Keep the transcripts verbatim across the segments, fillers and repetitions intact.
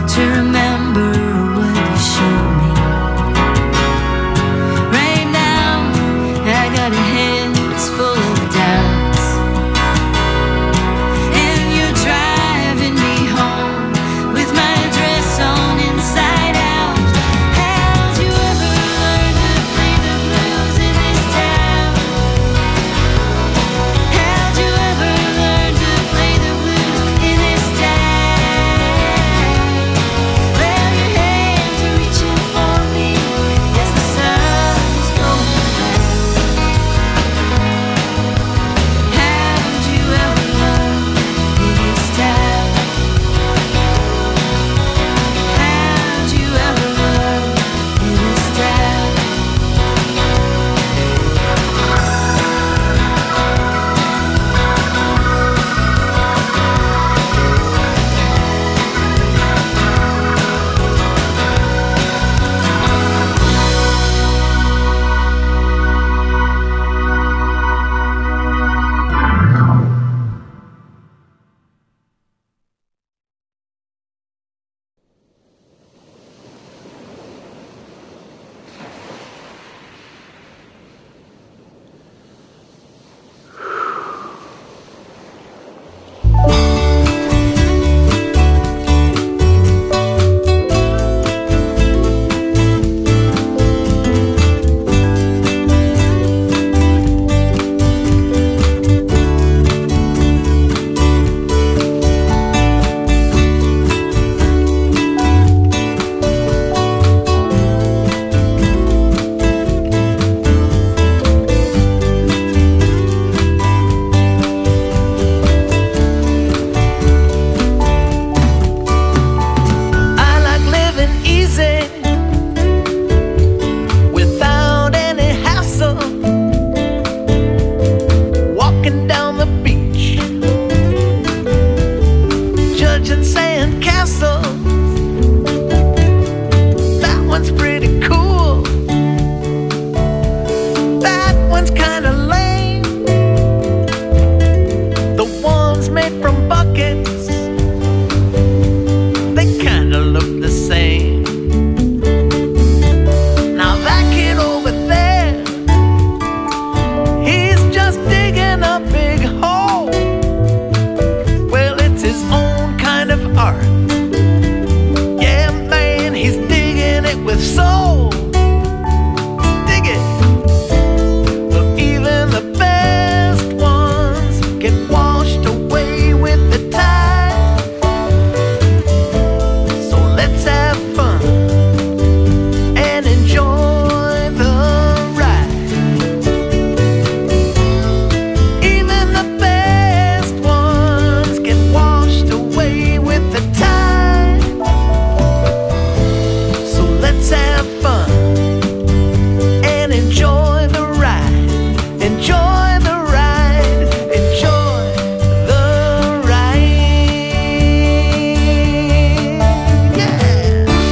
to remember what you showed me. Right now, I got a head that's full of doubts, and you're driving me home with my dress on inside out. How'd you ever learn to play the blues in this town? How'd you ever learn to play the blues in this town? Well, your hands are reaching for me as the sun's going down. How'd you ever learn in this town? How'd you ever learn in this town? I like living easy without any hassle, walking down the beach, judging sand castles. That one's pretty cool. That one's kinda lame. The ones made from buckets, they kinda look the same. Now that kid over there, he's just digging a big hole. Well, it's his own kind of art. Yeah, man, he's digging it with soul. Dig it. Well, even the best ones get washed away with the tide. So let's have fun and enjoy the ride. Even the best ones get washed away with the tide. So let's have fun and enjoy the ride. Enjoy the ride. Enjoy the ride. Yeah.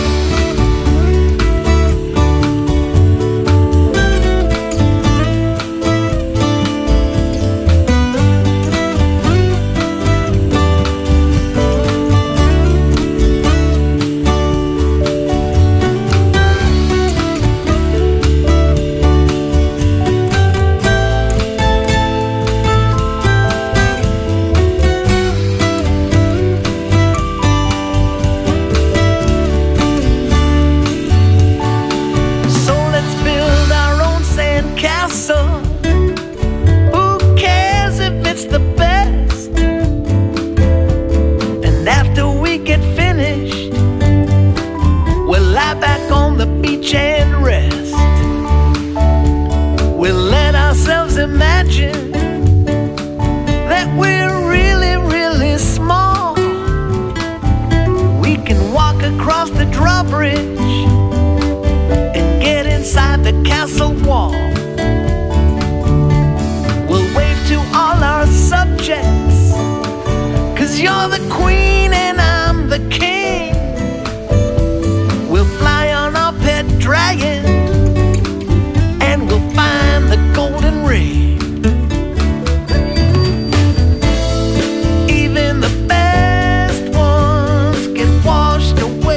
So let's build our own sand castle. Who cares if it's the best? And after we get finished, we'll lie back on the beach and rest. We'll let ourselves imagine that we're really, really small. We can walk across the drawbridge and get inside the castle wall. We'll wave to all our subjects, 'cause you're the queen and I'm the king. We'll fly on our pet dragon and we'll find the golden ring. Even the best ones get washed away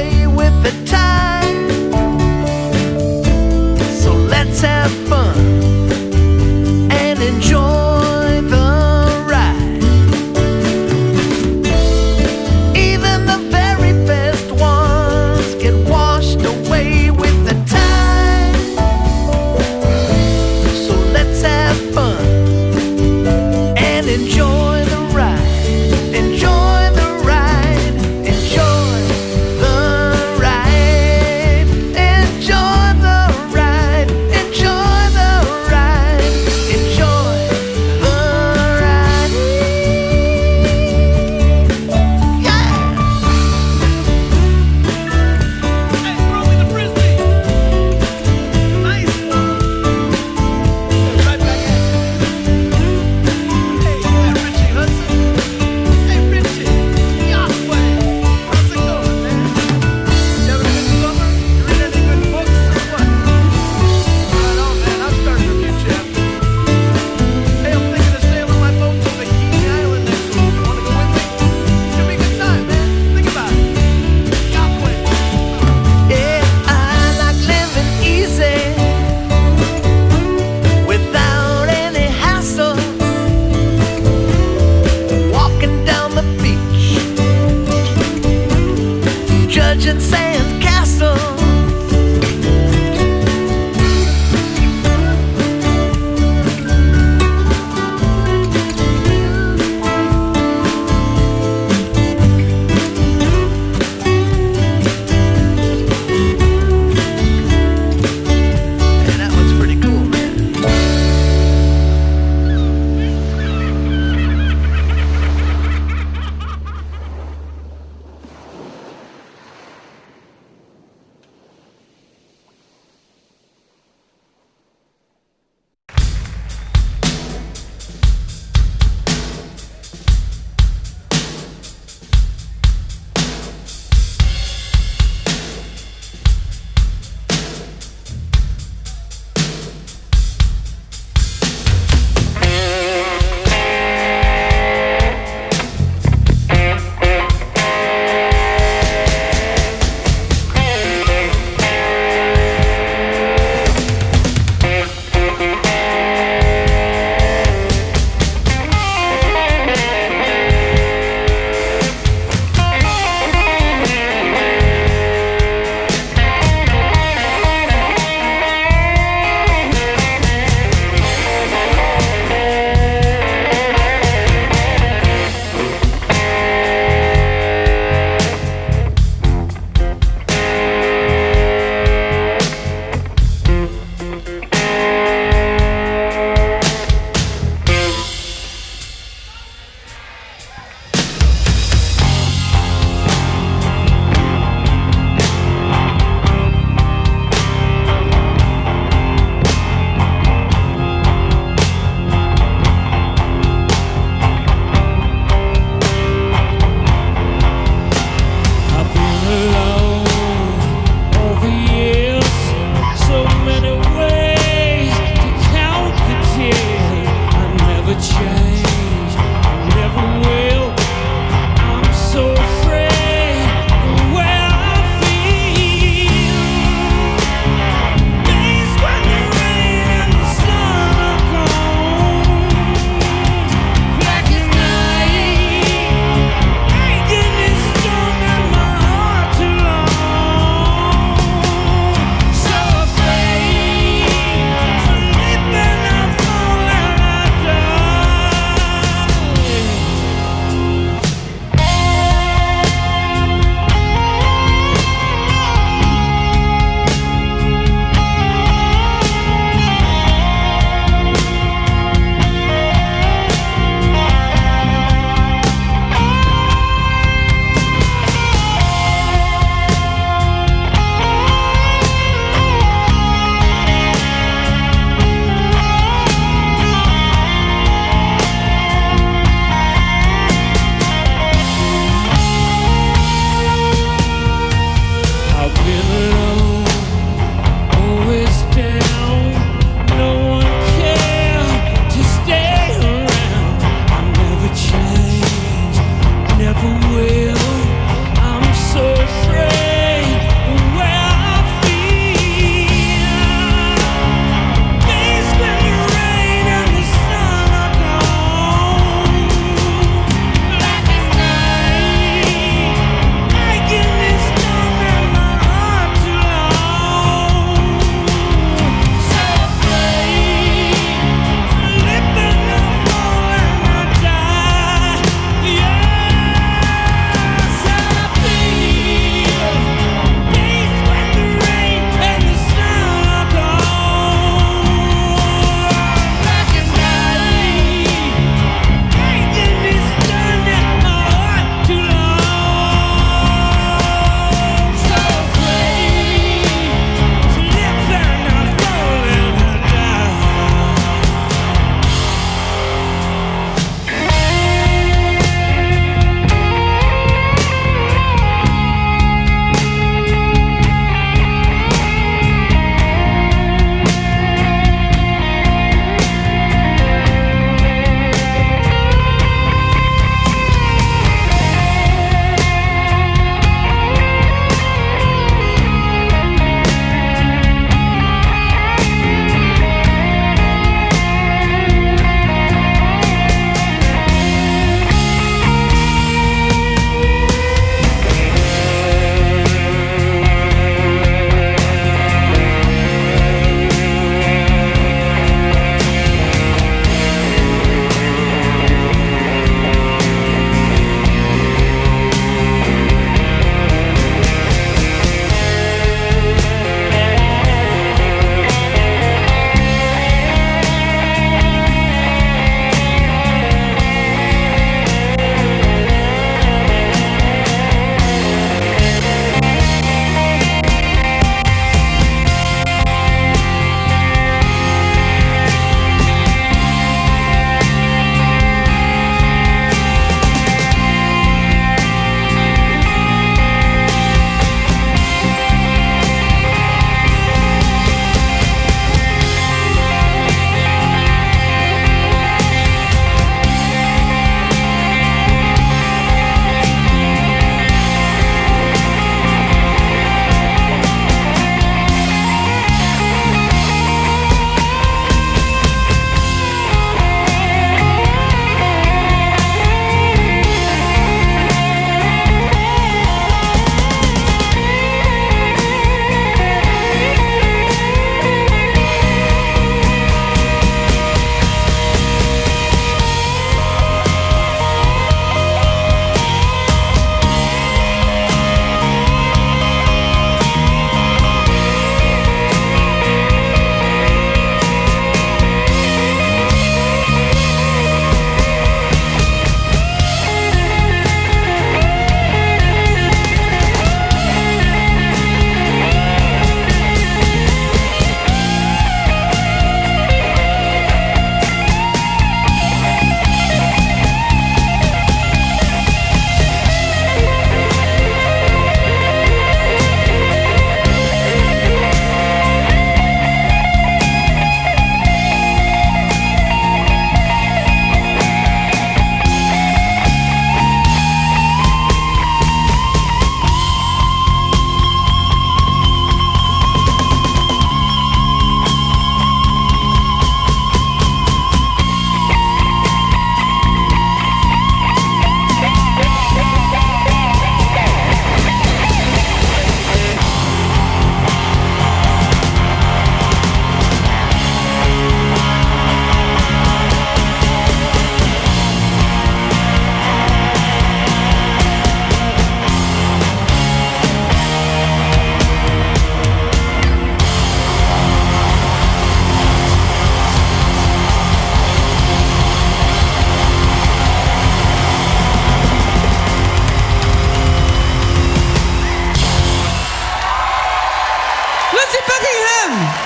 Lindsey Buckingham!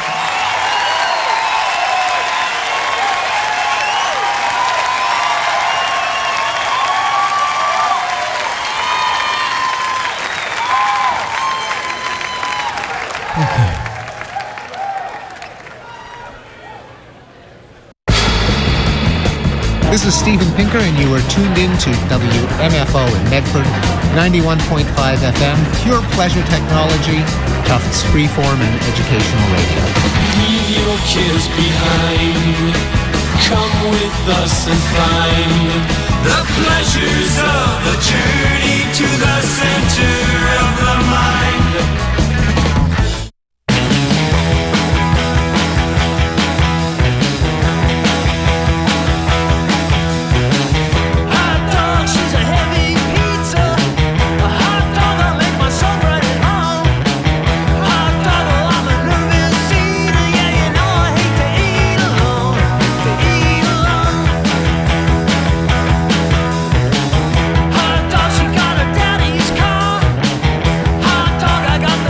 This is Steven Pinker, and you are tuned in to W M F O in Medford, ninety-one point five F M, pure pleasure technology, Tufts freeform and educational radio. Leave your kids behind. Come with us and find the pleasures of a journey to the center of the mind. I got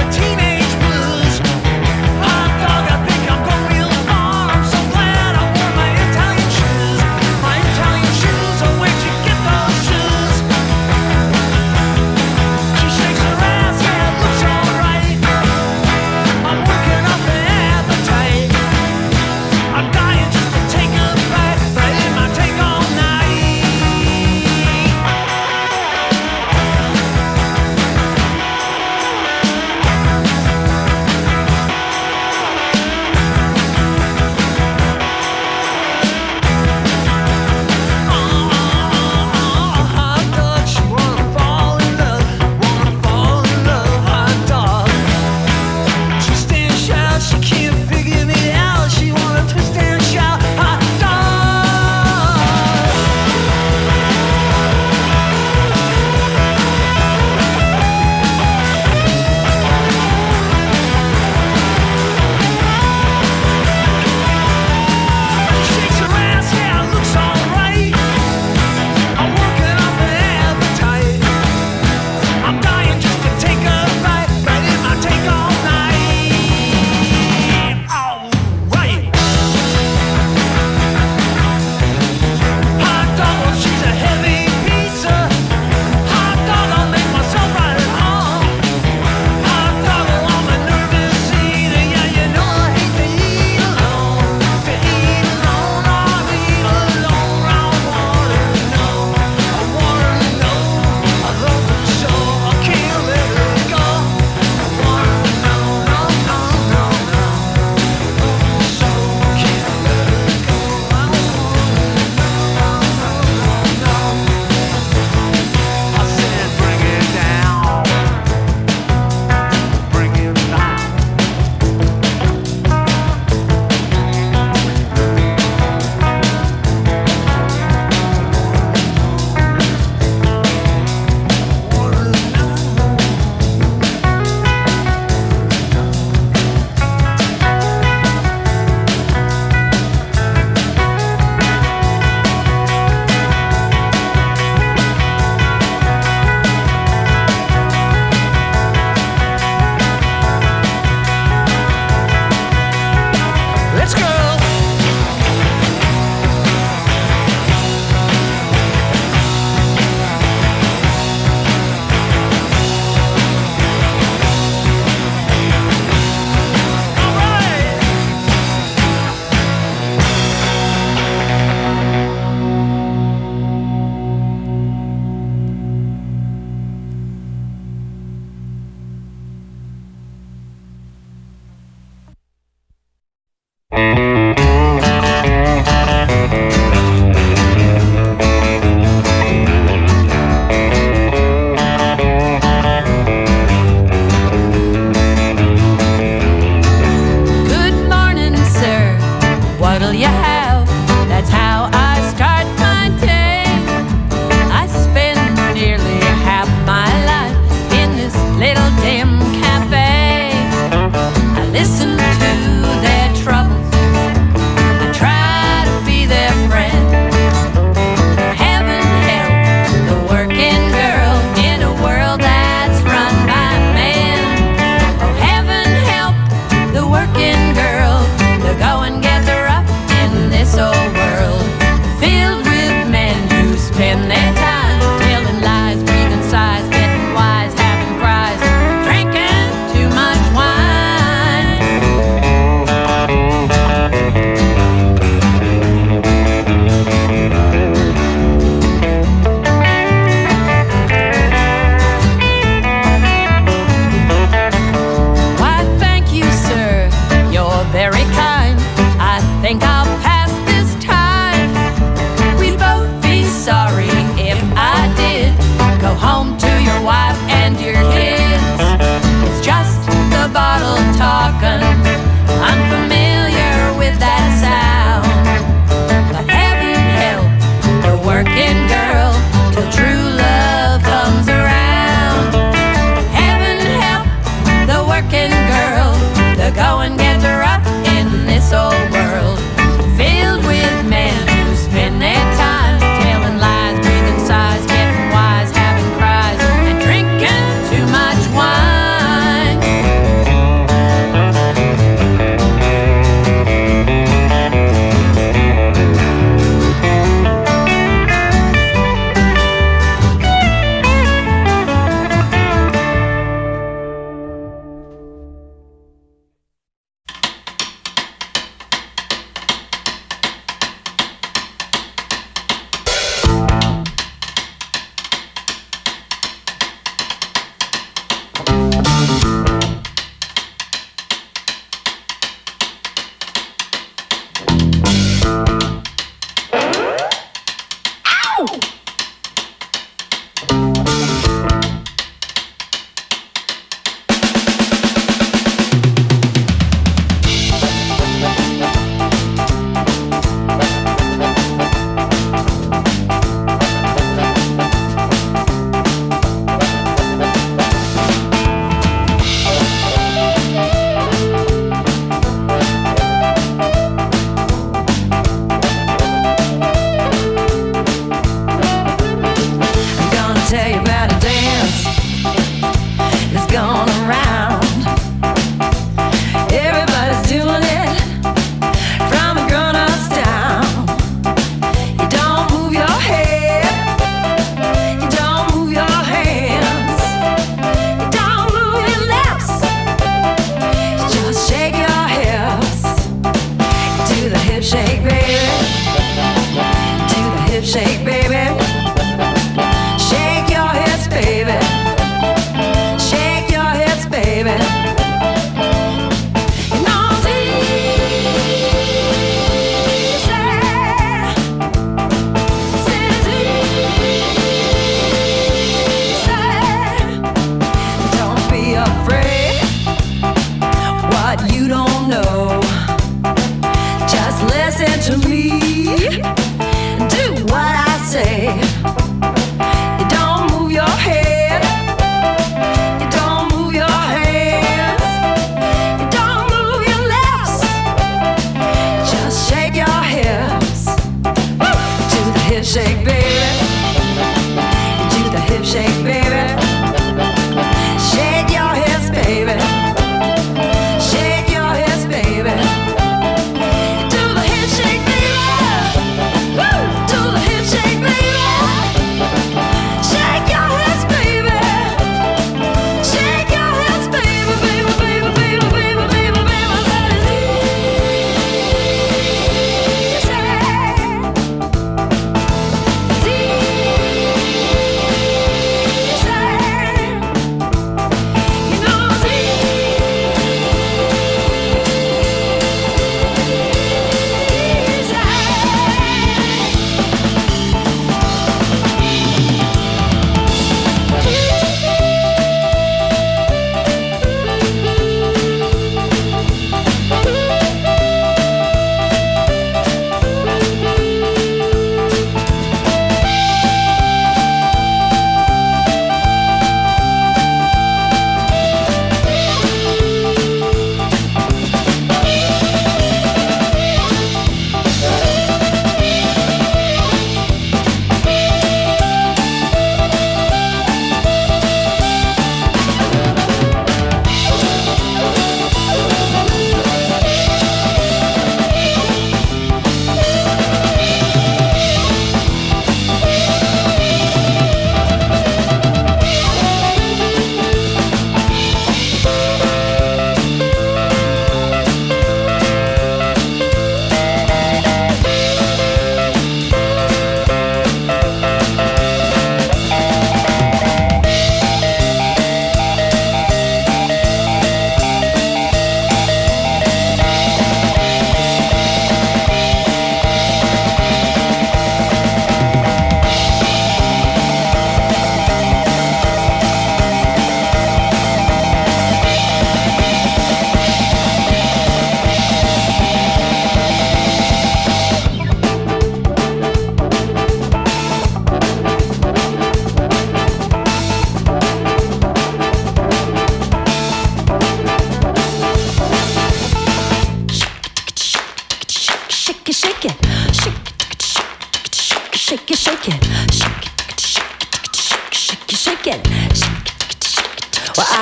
The going gets rough in this old world, filled with men who spend their time telling lies, breathing sighs, getting wise, having cries, and drinking too much wine.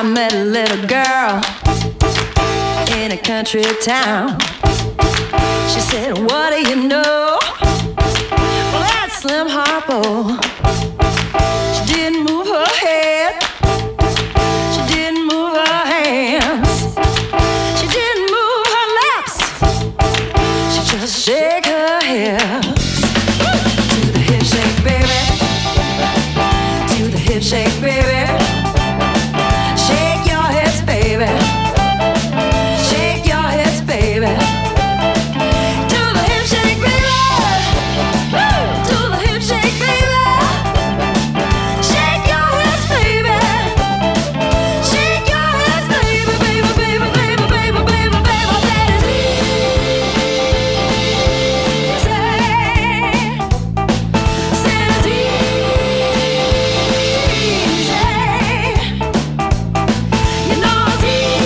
I met a little girl in a country town. She said, what do you know? Well, that's Slim Harpo. She didn't move her head. She didn't move her hands. She didn't move her lips. She just shake her hips. To the hip shake, baby. To the hip shake, baby. Shake your hips, baby. Shake your hips, baby. To the hip shake, baby. Woo! To the hip shake, baby. Shake your hips, baby. Shake your hips, baby, baby, baby, baby, baby, baby, baby. I said it's easy. I said it's easy. You know it's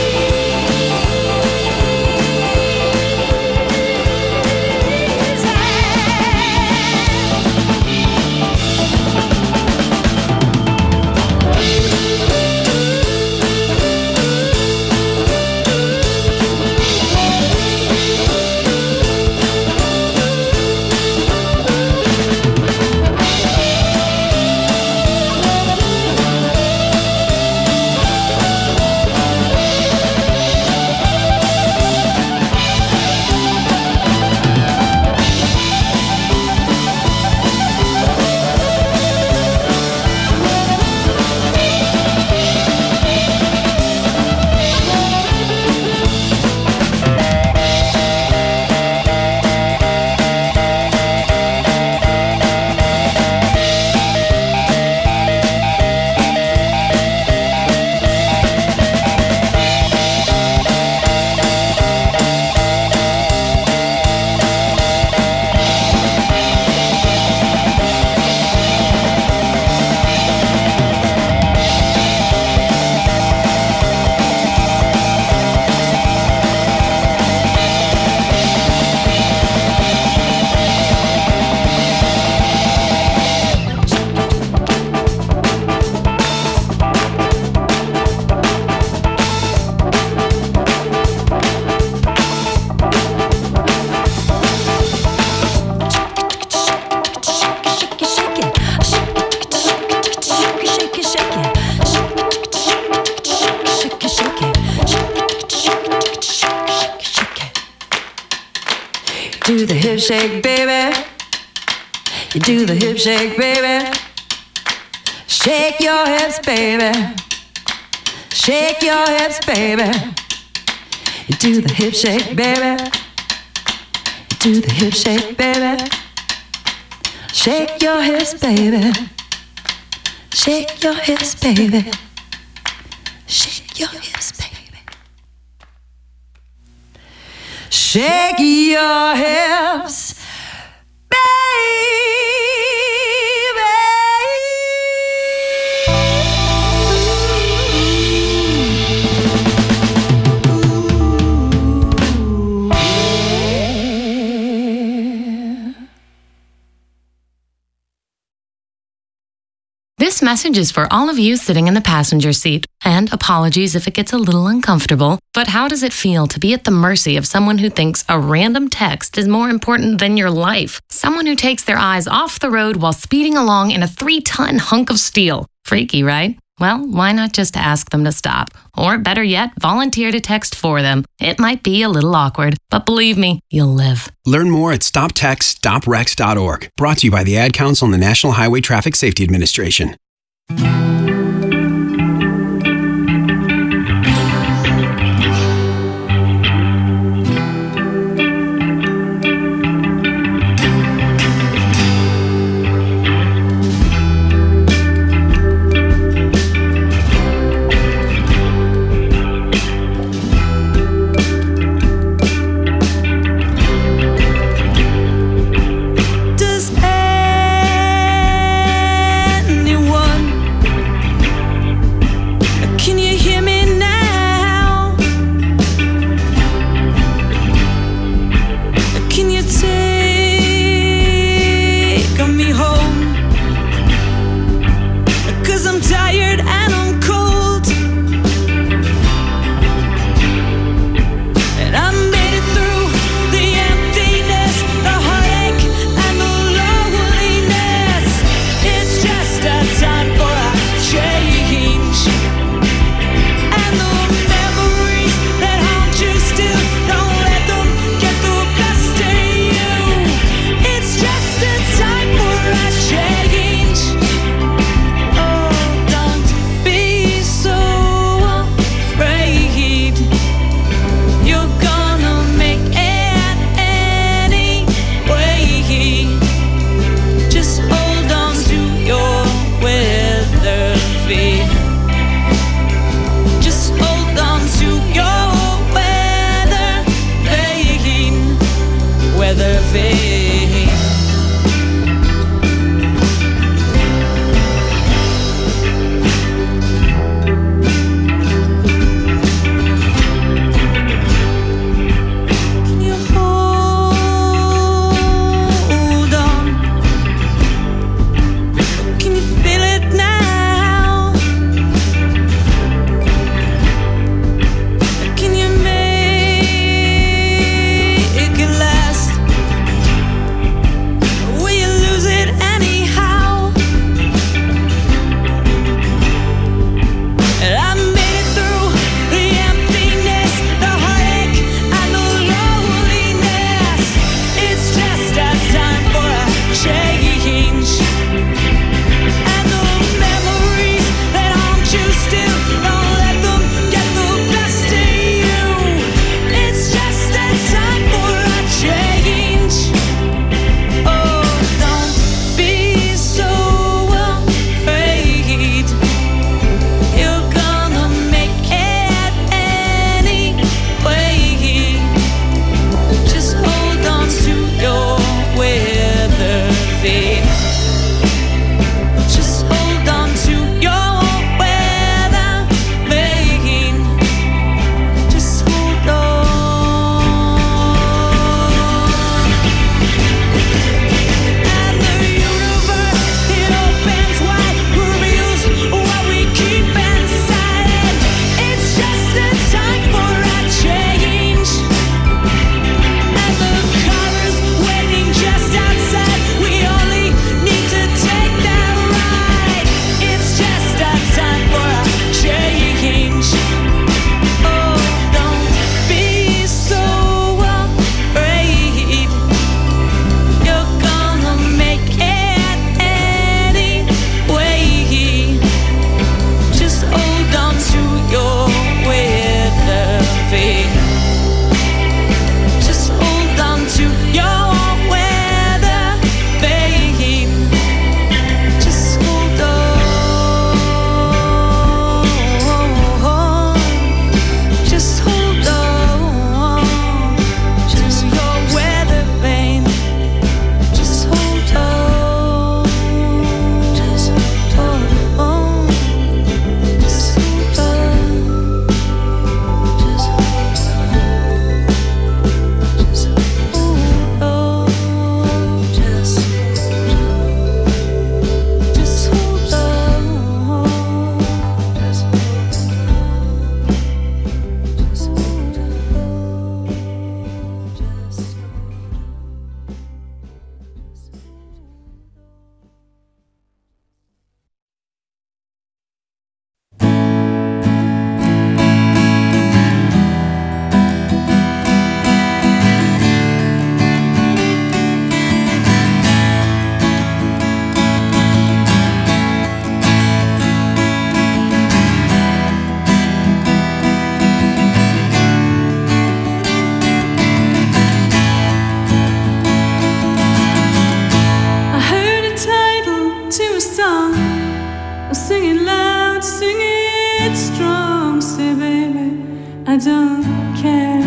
do the hip shake, baby. You do the hip shake, baby. Shake your hips, baby. Shake your hips, baby. You do the hip shake, baby. You do the hip shake, baby. Shake your hips, baby. Shake your hips, baby. Shake your hips, baby. Shake your hips, This message is for all of you sitting in the passenger seat. And apologies if it gets a little uncomfortable, but how does it feel to be at the mercy of someone who thinks a random text is more important than your life? Someone who takes their eyes off the road while speeding along in a three-ton hunk of steel. Freaky, right? Well, why not just ask them to stop? Or better yet, volunteer to text for them. It might be a little awkward, but believe me, you'll live. Learn more at stop text stop wrecks dot org. Brought to you by the Ad Council and the National Highway Traffic Safety Administration. Does anyone care.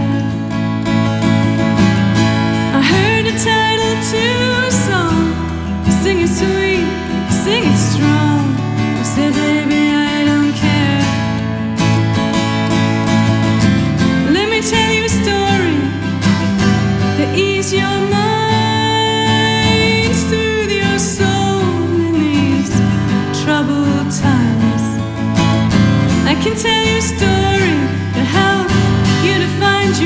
I heard the title to a song. Sing it sweet, sing it strong. I said, baby, I don't care. Let me tell you a story to ease your mind, soothe your soul in these troubled times. I can tell you a story to help you to find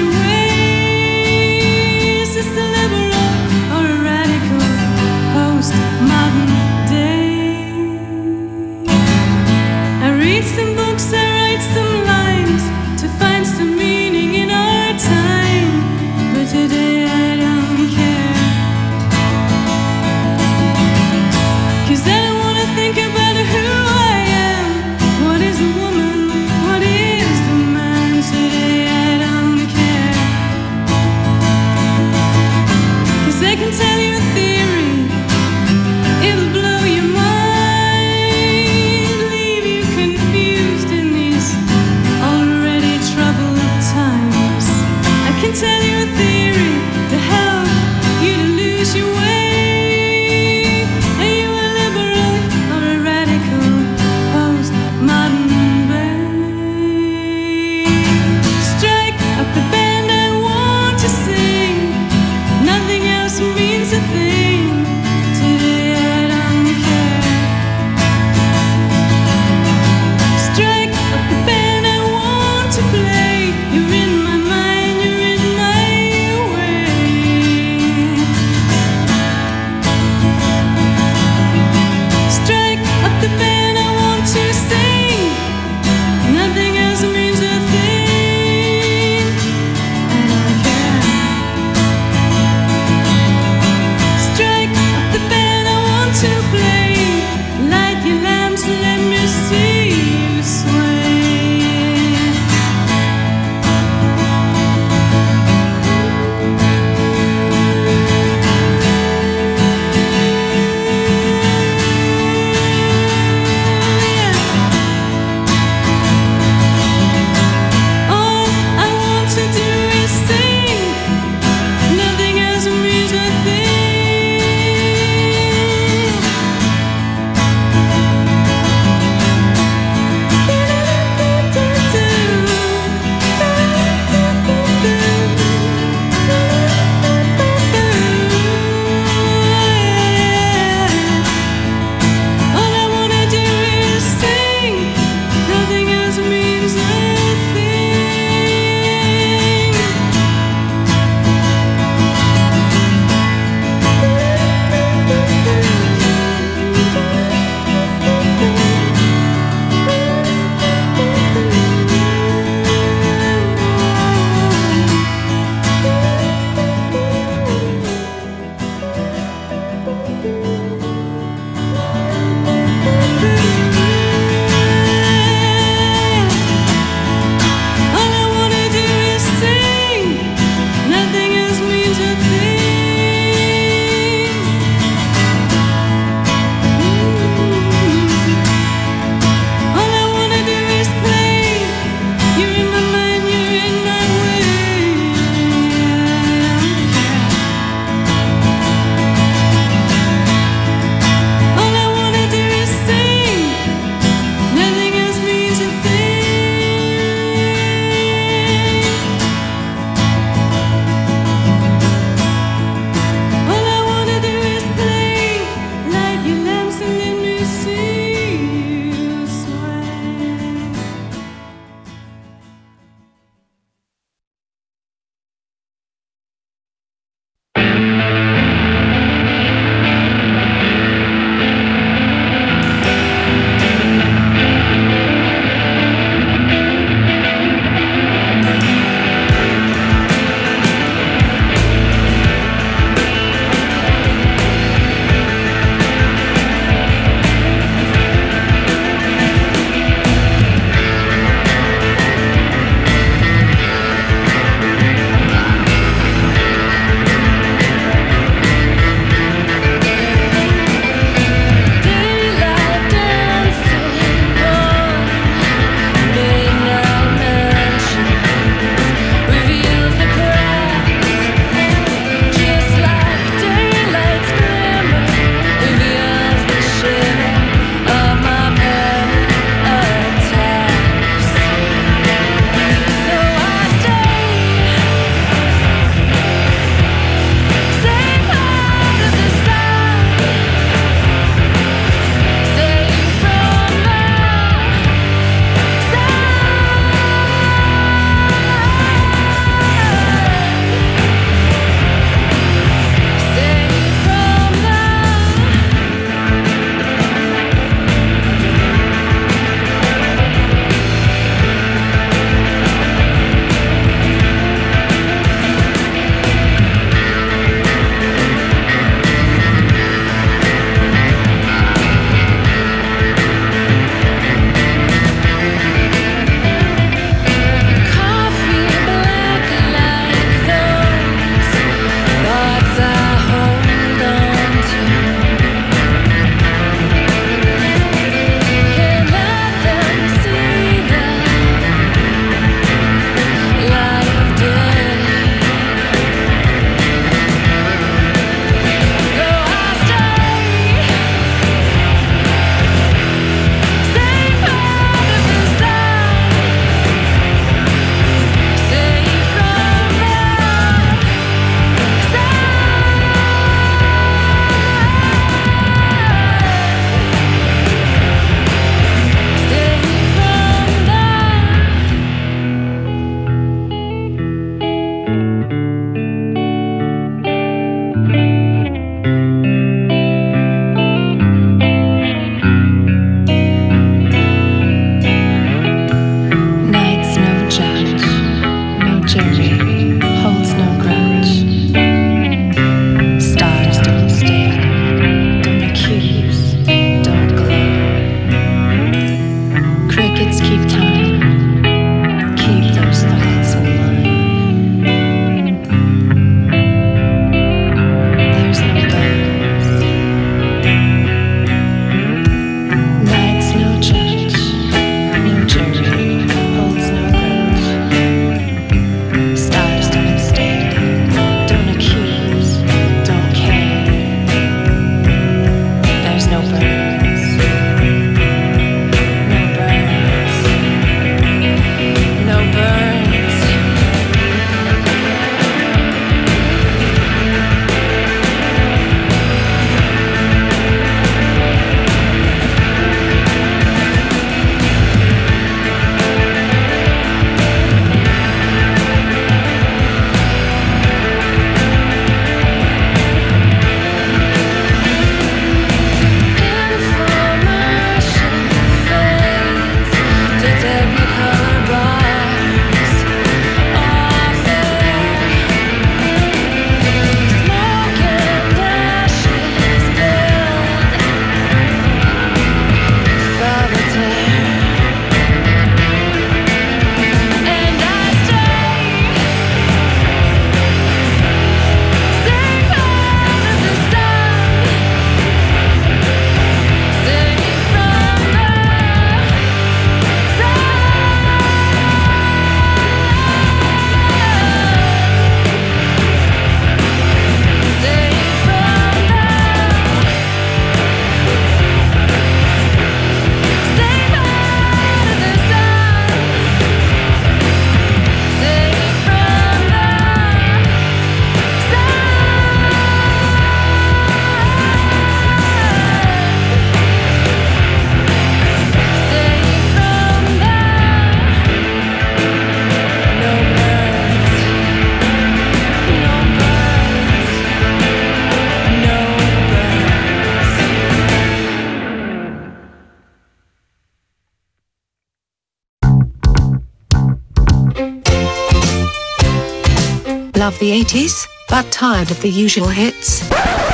Love the eighties, but tired of the usual hits?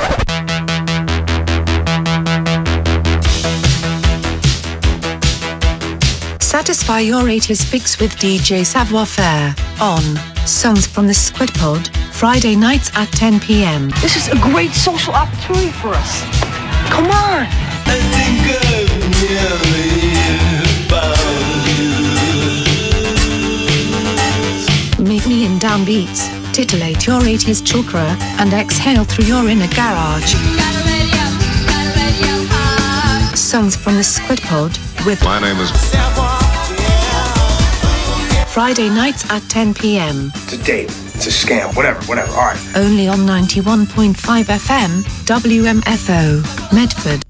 Satisfy your eighties fix with D J Savoir Faire on Songs from the Squid Pod, Friday nights at ten p m. This is a great social opportunity for us. Come on! I think I've nearly found you. Meet me in downbeats, titillate your eighties chakra, and exhale through your inner garage. Songs from the Squid Pod with My name is Friday nights at ten p m. It's a date. It's a scam. Whatever, whatever. All right. Only on ninety-one point five F M, W M F O, Medford.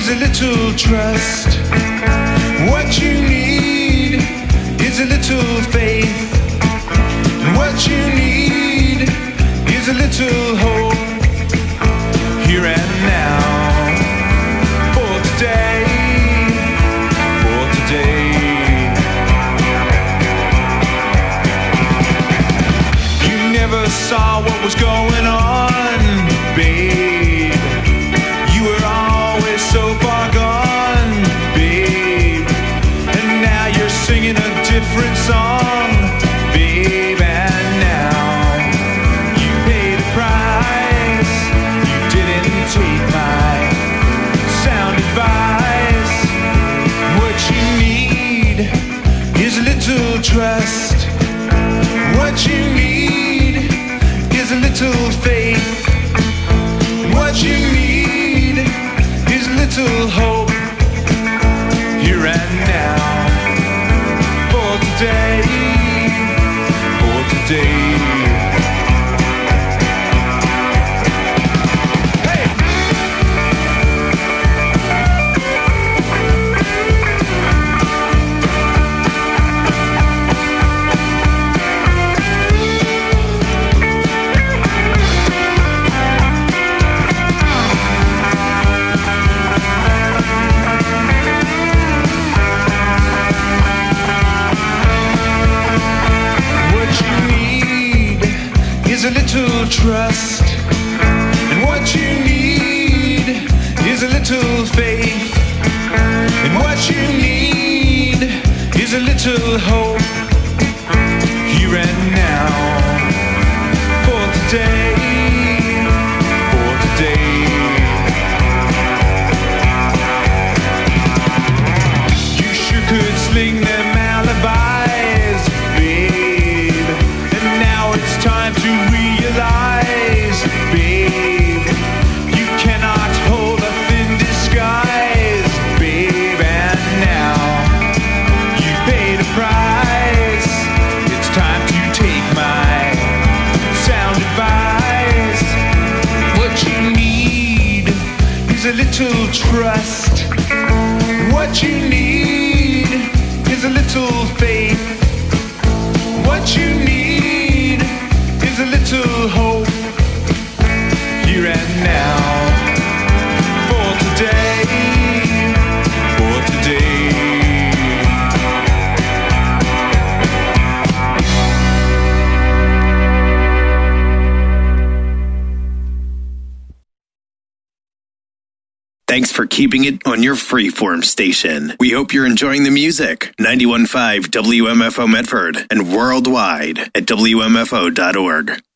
is a little trust. What you need is a little faith. And what you need is a little hope. Here and now, for today, for today. You never saw what was going on, babe. You were always so far gone, babe. And now you're singing a different song, babe. And now you paid a price. You didn't take my sound advice. What you need is a little trust. What you need is a little faith. What you need is a little hope. Here and now, for today, for today. Is a little trust, and what you need is a little faith, and what you need is a little hope. Here and now, for today, for today. You sure could sling them alibis, babe, and now it's time to realize, babe, you cannot hold a thin disguise, babe. And now you paid a price. It's time to take my sound advice. What you need is a little trust. What you need is a little faith. What you need is a little hope. Here and now, for today, for today. Thanks for keeping it on your freeform station. We hope you're enjoying the music. ninety-one point five W M F O Medford and worldwide at W M F O dot org.